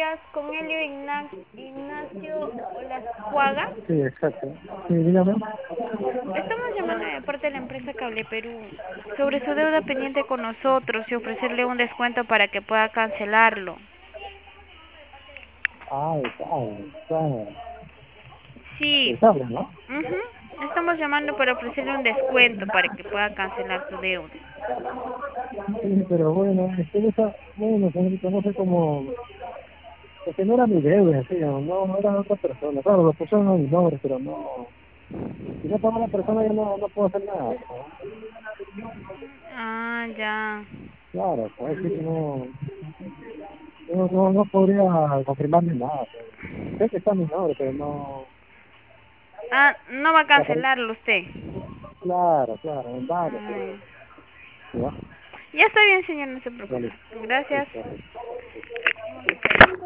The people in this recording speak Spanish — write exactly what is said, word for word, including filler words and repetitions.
días, con Elio Ignac- Ignacio Olascuaga. Sí, exacto. Sí, dígame. Estamos llamando de parte de la empresa Cable Perú sobre su deuda pendiente con nosotros y ofrecerle un descuento para que pueda cancelarlo. Ah, el cable, claro. Sí, El cable, ¿no? ujú, estamos llamando para ofrecerle un descuento para que pueda cancelar su deuda. Sí, pero bueno, es que esa, bueno, señorita, no sé cómo, es que no era mi deuda, sí, no, no era otra persona. Claro, lo pusieron a mi nombre, pero no, si no paga la persona, yo no, no puedo hacer nada, ¿no? Ah, ya. Claro, pues sí que no, no, no, no podría confirmarme nada, pues. Sé que está mi nombre, pero no, Ah, no va a la per- cancelarlo usted. claro, claro, en varios, Ay. ¿ya? Ya está bien, señor, no se preocupe. Vale, Gracias. listo.